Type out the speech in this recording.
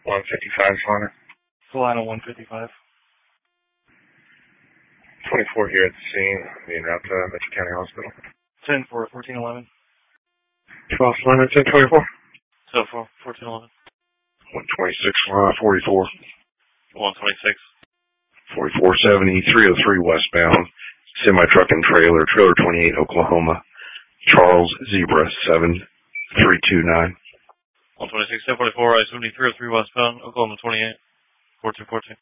155 Salina. Salina 155. 24 here at the scene, being route to Metro County Hospital. 10 for 1411. 12 Salina, 1024. So for 1411. 126 Salina, 44. 126. 4470, 303 westbound. Semi-truck and trailer 28 Oklahoma. Charles Zebra 7329. 126, 1044, I-70, 303 westbound, Oklahoma 28, 4242.